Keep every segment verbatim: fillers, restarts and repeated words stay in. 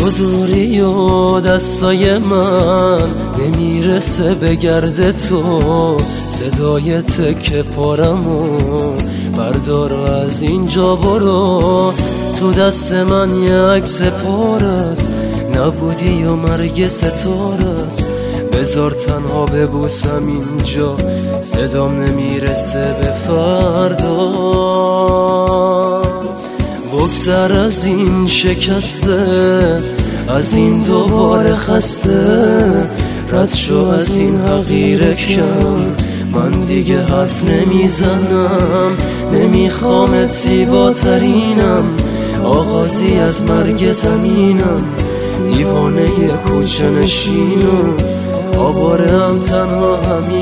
تو دوری و دستای من نمیرسه به گرد تو، صدای تکه پارمو بردار و از اینجا برو. تو دست من یه عکس پارت نبودی و مرگ ستارت، بذار تنها ببوسم اینجا، صدام نمیرسه به فردا. بگذر از این شکسته، از این دوباره خسته، رد شو از این حقیر کم، من دیگه حرف نمیزنم. نمیخوامت زیباترینم، آغازی از مرگ زمینم، دیوانه ی کوچه نشینم، آواره هم تنها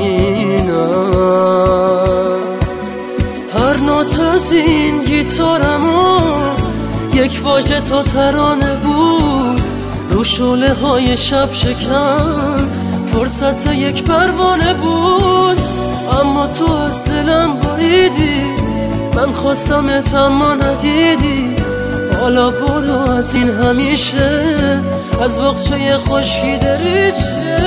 همینم. هر نوت از این گیتارمو یک واژه تا ترانه بود، رو شعله های شب شکن فرصت یک پروانه بود. اما تو از دلم بریدی، من خواستمت اما ندیدی. حالا برو از این همیشه، از باغچه خشکی دریچه.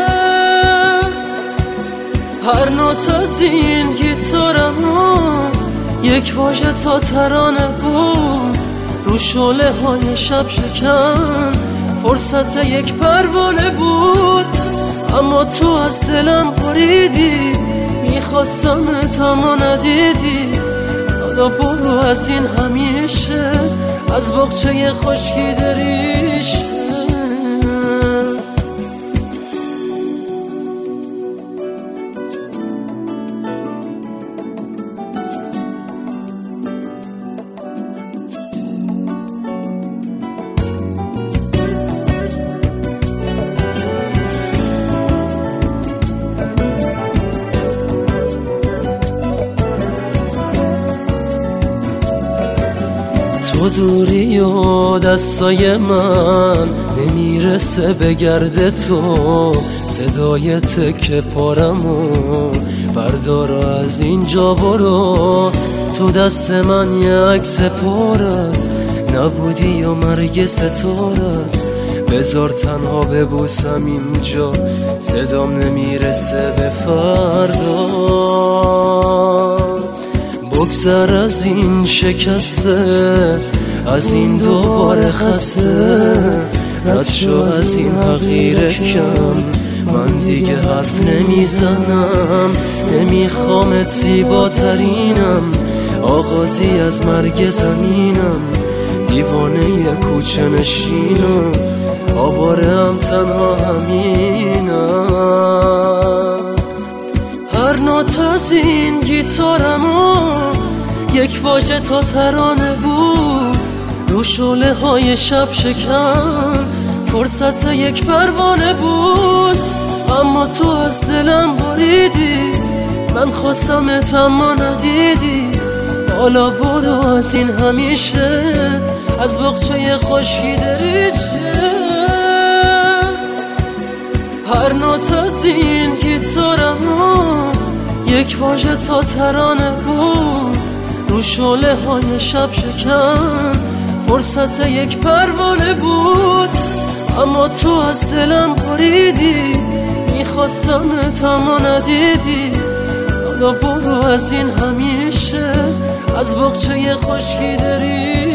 هر نوت از این گیتارمو یک واژه تا ترانه بود، رو شعله های شب شکن فرصت یک پروانه بود. اما تو از دلم بریدی، میخواستمت اما ندیدی. حالا برو از این همیشه، از باغچه خشکی دریشه. تو دوری و دستای من نمیرسه به گرد تو، صدای تکه پارمو بردار و از اینجا برو. تو دست من یه عکس پارت نبودی و مرگ ستارت، بذار تنها ببوسم اینجا، صدام نمیرسه به فردا. بگذر از این شکسته، از این دوباره خسته، رد شو از این حقیر کم، من دیگه حرف نمیزنم. نمیخوامت زیباترینم، آغازی از مرگ زمینم، دیوانه ی کوچه نشینم، آواره هم تنها همینم. هر نوت از این گیتارمو یک واژه تا ترانه بود، رو شعله های شب شکن فرصت یک پروانه بود. اما تو از دلم بریدی، من خواستمت اما ندیدی. حالا برو از این همیشه، از باغچه خشکی دریچه. هر نوت از این گیتارمو یک واژه تا ترانه بود، رو شعله های شب شکن فرصت یک پروانه بود. اما تو از دلم بریدی، میخواستمت اما ندیدی. حالا برو از این همیشه، از باغچه خشکی دریچه.